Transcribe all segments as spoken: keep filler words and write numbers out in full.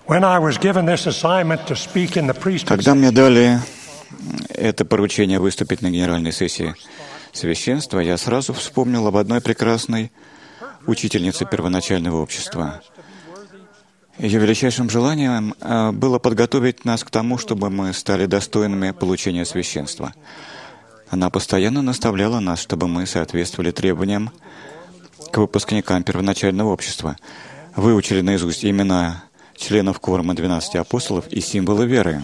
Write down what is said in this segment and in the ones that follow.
Когда мне дали это поручение выступить на генеральной сессии священства, я сразу вспомнил об одной прекрасной учительнице первоначального общества. Ее величайшим желанием было подготовить нас к тому, чтобы мы стали достойными получения священства. Она постоянно наставляла нас, чтобы мы соответствовали требованиям к выпускникам первоначального общества, выучили наизусть имена членов кворума двенадцати апостолов и символы веры.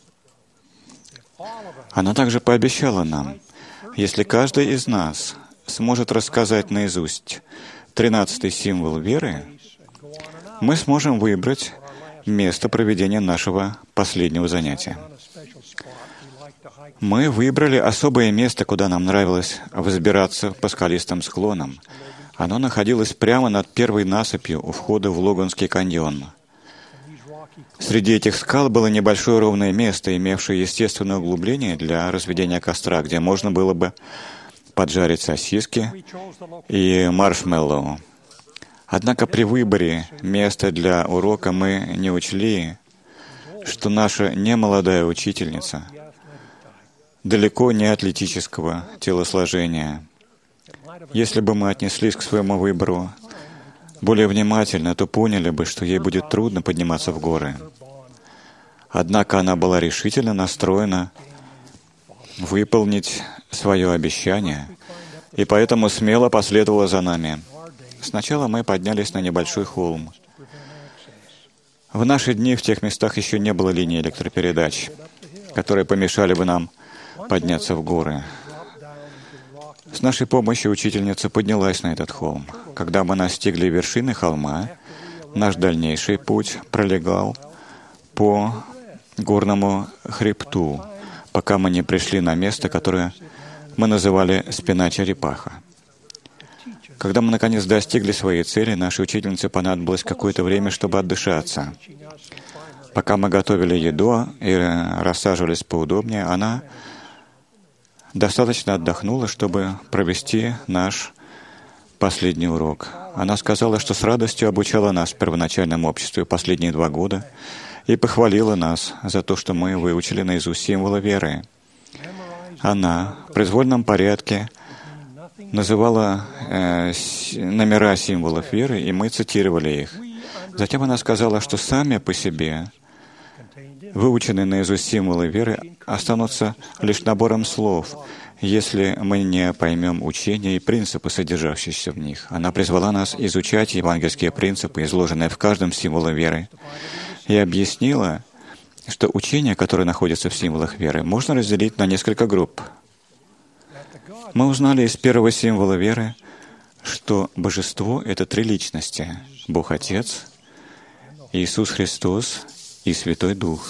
Она также пообещала нам, если каждый из нас сможет рассказать наизусть тринадцатый символ веры, мы сможем выбрать место проведения нашего последнего занятия. Мы выбрали особое место, куда нам нравилось взбираться по скалистым склонам. Оно находилось прямо над первой насыпью у входа в Логанский каньон. Среди этих скал было небольшое ровное место, имевшее естественное углубление для разведения костра, где можно было бы поджарить сосиски и маршмеллоу. Однако при выборе места для урока мы не учли, что наша немолодая учительница далеко не атлетического телосложения. Если бы мы отнеслись к своему выбору более внимательно, то поняли бы, что ей будет трудно подниматься в горы. Однако она была решительно настроена выполнить свое обещание, и поэтому смело последовала за нами. Сначала мы поднялись на небольшой холм. В наши дни в тех местах еще не было линий электропередач, которые помешали бы нам подняться в горы. С нашей помощью учительница поднялась на этот холм. Когда мы достигли вершины холма, наш дальнейший путь пролегал по горному хребту, пока мы не пришли на место, которое мы называли «спина черепаха». Когда мы, наконец, достигли своей цели, нашей учительнице понадобилось какое-то время, чтобы отдышаться. Пока мы готовили еду и рассаживались поудобнее, она достаточно отдохнула, чтобы провести наш последний урок. Она сказала, что с радостью обучала нас в первоначальном обществе последние два года и похвалила нас за то, что мы выучили наизусть символы веры. Она в произвольном порядке называла э, номера символов веры, и мы цитировали их. Затем она сказала, что сами по себе выученные наизусть символы веры останутся лишь набором слов, если мы не поймем учения и принципы, содержащиеся в них. Она призвала нас изучать евангельские принципы, изложенные в каждом символе веры, и объяснила, что учения, которые находятся в символах веры, можно разделить на несколько групп. Мы узнали из первого символа веры, что Божество — это три личности — Бог Отец, Иисус Христос и Святой Дух.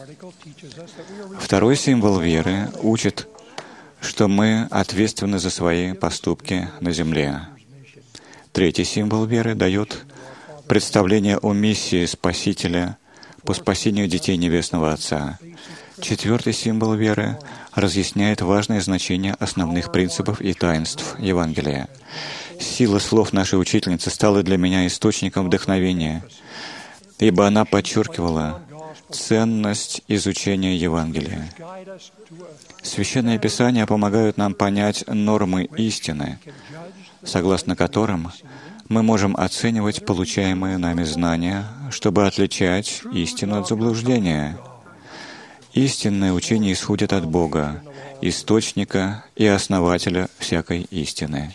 Второй символ веры учит, что мы ответственны за свои поступки на земле. Третий символ веры дает представление о миссии Спасителя по спасению детей Небесного Отца. Четвертый символ веры разъясняет важное значение основных принципов и таинств Евангелия. Сила слов нашей учительницы стала для меня источником вдохновения, ибо она подчеркивала ценность изучения Евангелия. Священные Писания помогают нам понять нормы истины, согласно которым мы можем оценивать получаемые нами знания, чтобы отличать истину от заблуждения. Истинное учение исходит от Бога, источника и основателя всякой истины.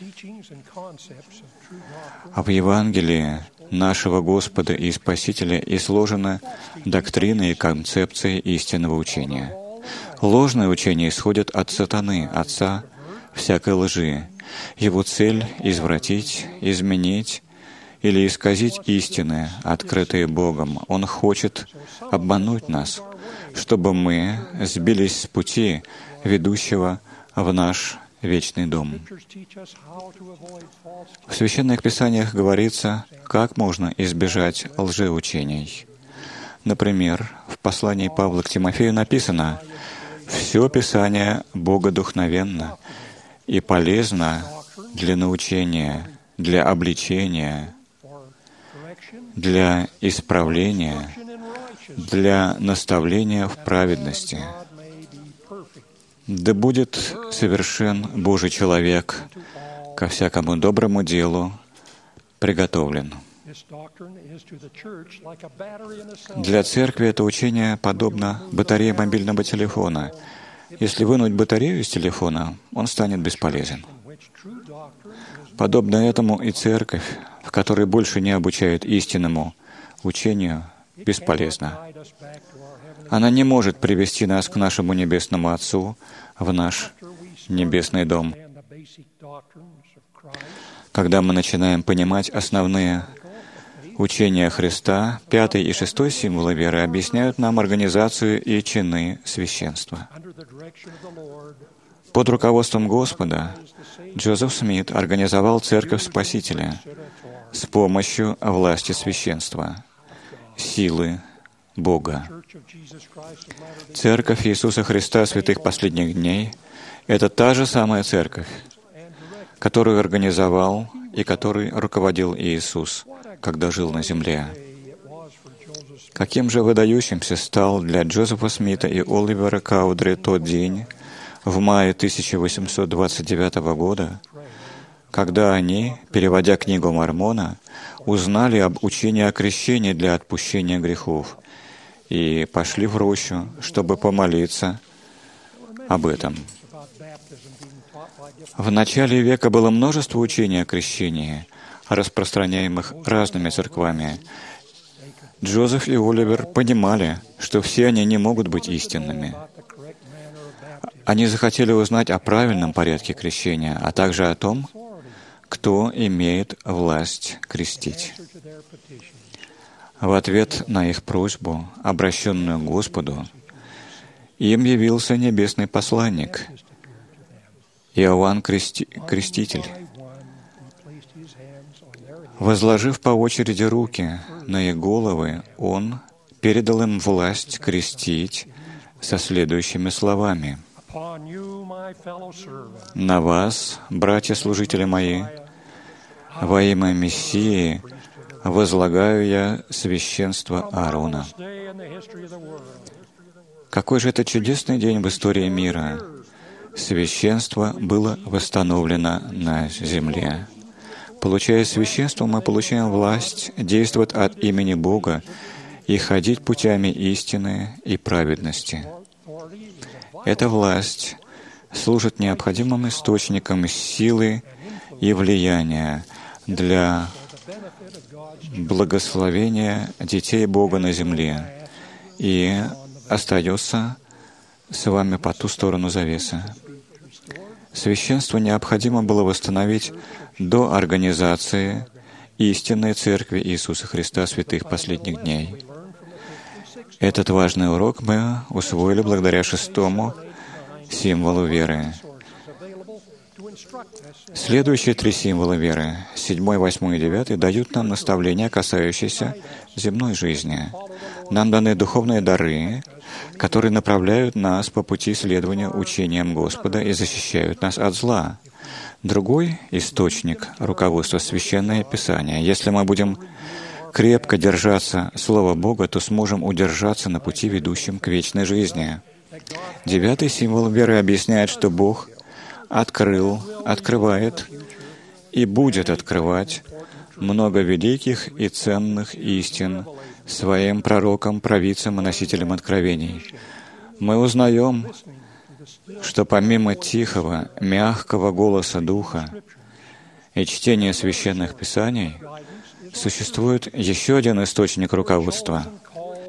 А в Евангелии нашего Господа и Спасителя изложены доктрины и концепции истинного учения. Ложное учение исходит от сатаны, отца всякой лжи. Его цель — извратить, изменить или исказить истины, открытые Богом. Он хочет обмануть нас, чтобы мы сбились с пути, ведущего в наш вечный дом. В Священных Писаниях говорится, как можно избежать лжеучений. Например, в послании Павла к Тимофею написано: «Все Писание богодухновенно и полезно для научения, для обличения, для исправления для наставления в праведности. Да будет совершен Божий человек ко всякому доброму делу приготовлен. Для церкви это учение подобно батарее мобильного телефона. Если вынуть батарею из телефона, он станет бесполезен. Подобно этому и церковь, в которой больше не обучают истинному учению, бесполезна. Она не может привести нас к нашему Небесному Отцу, в наш Небесный дом. Когда мы начинаем понимать основные учения Христа, пятый и шестой символы веры объясняют нам организацию и чины священства. Под руководством Господа Джозеф Смит организовал Церковь Спасителя с помощью власти священства, силы Бога. Церковь Иисуса Христа святых последних дней — это та же самая церковь, которую организовал и которой руководил Иисус, когда жил на земле. Каким же выдающимся стал для Джозефа Смита и Оливера Каудри тот день в мае тысяча восемьсот двадцать девятого года, когда они, переводя книгу Мормона, узнали об учении о крещении для отпущения грехов и пошли в рощу, чтобы помолиться об этом. В начале века было множество учений о крещении, распространяемых разными церквами. Джозеф и Оливер понимали, что все они не могут быть истинными. Они захотели узнать о правильном порядке крещения, а также о том, кто имеет власть крестить. В ответ на их просьбу, обращенную к Господу, им явился небесный посланник, Иоанн Крести... Креститель. Возложив по очереди руки на их головы, он передал им власть крестить со следующими словами: «На вас, братья-служители мои, во имя Мессии возлагаю я священство Аарона». Какой же это чудесный день в истории мира! Священство было восстановлено на земле. Получая священство, мы получаем власть действовать от имени Бога и ходить путями истины и праведности. Эта власть служит необходимым источником силы и влияния для благословения детей Бога на земле и остается с вами по ту сторону завесы. Священство необходимо было восстановить до организации истинной Церкви Иисуса Христа святых последних дней. Этот важный урок мы усвоили благодаря шестому символу веры. Следующие три символа веры, седьмой, восьмой и девятый, дают нам наставления, касающиеся земной жизни. Нам даны духовные дары, которые направляют нас по пути следования учениям Господа и защищают нас от зла. Другой источник руководства — Священное Писание. Если мы будем крепко держаться Слова Бога, то сможем удержаться на пути, ведущем к вечной жизни. Девятый символ веры объясняет, что Бог открыл, открывает и будет открывать много великих и ценных истин своим пророкам, провидцам и носителям откровений. Мы узнаем, что помимо тихого, мягкого голоса Духа и чтения священных писаний, существует еще один источник руководства —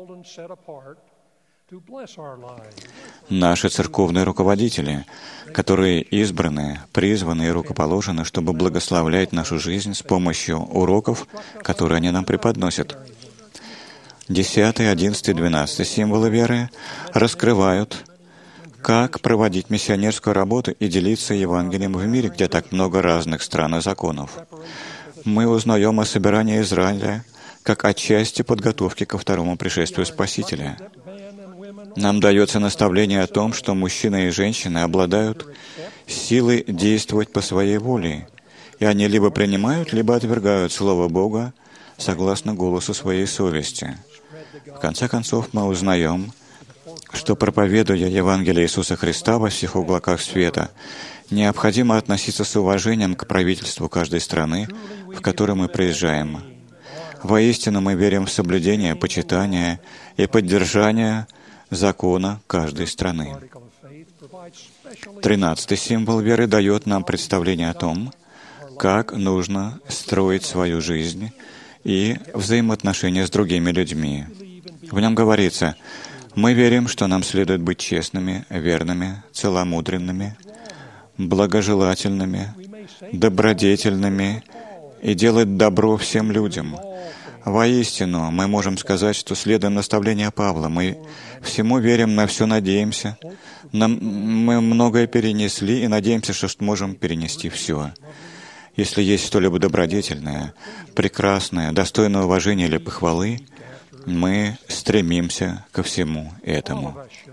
наши церковные руководители, которые избраны, призваны и рукоположены, чтобы благословлять нашу жизнь с помощью уроков, которые они нам преподносят. Десятый, одиннадцатый, двенадцатый символы веры раскрывают, как проводить миссионерскую работу и делиться Евангелием в мире, где так много разных стран и законов. Мы узнаем о собирании Израиля как о части подготовки ко второму пришествию Спасителя. Нам дается наставление о том, что мужчины и женщины обладают силой действовать по своей воле, и они либо принимают, либо отвергают Слово Бога согласно голосу своей совести. В конце концов, мы узнаем, что, проповедуя Евангелие Иисуса Христа во всех уголках света, необходимо относиться с уважением к правительству каждой страны, в которую мы приезжаем. Воистину мы верим в соблюдение, почитание и поддержание закона каждой страны. Тринадцатый символ веры дает нам представление о том, как нужно строить свою жизнь и взаимоотношения с другими людьми. В нем говорится: мы верим, что нам следует быть честными, верными, целомудренными, благожелательными, добродетельными и делать добро всем людям. Воистину, мы можем сказать, что следуем наставлению Павла. Мы всему верим, на все надеемся. Нам, мы многое перенесли и надеемся, что сможем перенести все. Если есть что-либо добродетельное, прекрасное, достойное уважения или похвалы, мы стремимся ко всему этому.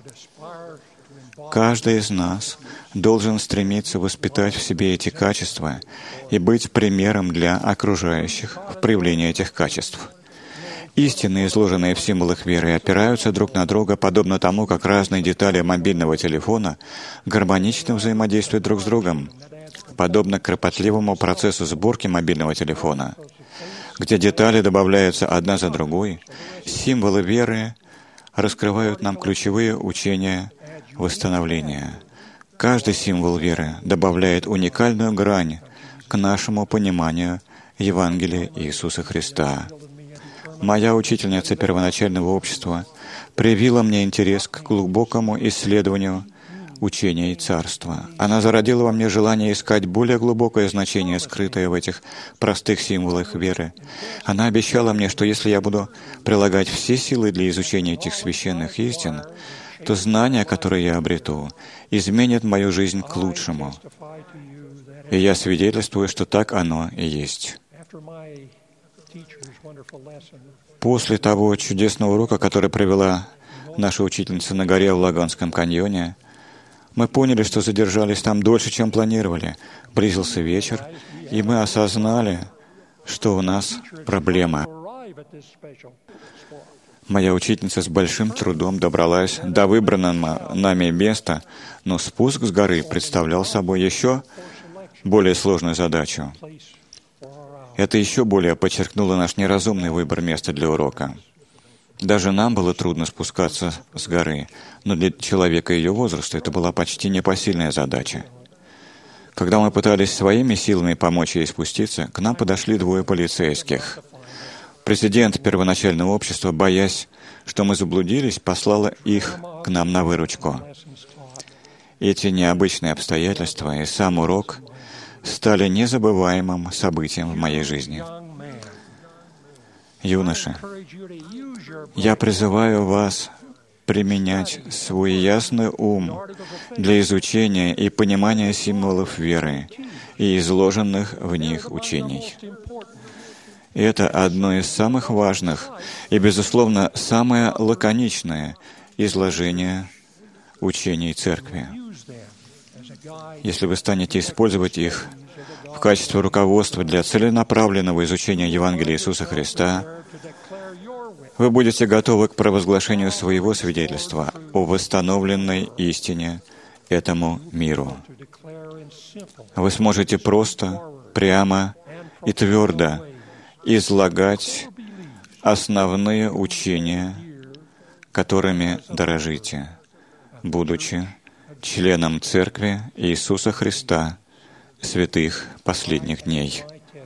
Каждый из нас должен стремиться воспитать в себе эти качества и быть примером для окружающих в проявлении этих качеств. Истины, изложенные в символах веры, опираются друг на друга, подобно тому, как разные детали мобильного телефона гармонично взаимодействуют друг с другом, подобно кропотливому процессу сборки мобильного телефона, где детали добавляются одна за другой. Символы веры раскрывают нам ключевые учения восстановления. Каждый символ веры добавляет уникальную грань к нашему пониманию Евангелия Иисуса Христа. Моя учительница первоначального общества привила мне интерес к глубокому исследованию учения и царства. Она зародила во мне желание искать более глубокое значение, скрытое в этих простых символах веры. Она обещала мне, что если я буду прилагать все силы для изучения этих священных истин, то знания, которые я обрету, изменят мою жизнь к лучшему. И я свидетельствую, что так оно и есть. После того чудесного урока, который провела наша учительница на горе в Лагонском каньоне, мы поняли, что задержались там дольше, чем планировали. Близился вечер, и мы осознали, что у нас проблема. Моя учительница с большим трудом добралась до выбранного нами места, но спуск с горы представлял собой еще более сложную задачу. Это еще более подчеркнуло наш неразумный выбор места для урока. Даже нам было трудно спускаться с горы, но для человека ее возраста это была почти непосильная задача. Когда мы пытались своими силами помочь ей спуститься, к нам подошли двое полицейских. Президент первоначального общества, боясь, что мы заблудились, послала их к нам на выручку. Эти необычные обстоятельства и сам урок стали незабываемым событием в моей жизни. Юноши, я призываю вас применять свой ясный ум для изучения и понимания символов веры и изложенных в них учений. Это одно из самых важных и, безусловно, самое лаконичное изложение учений Церкви. Если вы станете использовать их в качестве руководства для целенаправленного изучения Евангелия Иисуса Христа, вы будете готовы к провозглашению своего свидетельства о восстановленной истине этому миру. Вы сможете просто, прямо и твердо излагать основные учения, которыми дорожите, будучи членом Церкви Иисуса Христа, святых последних дней.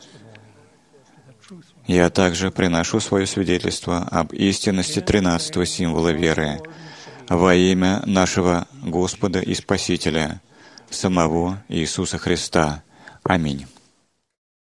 Я также приношу свое свидетельство об истинности тринадцатого символа веры во имя нашего Господа и Спасителя, самого Иисуса Христа. Аминь.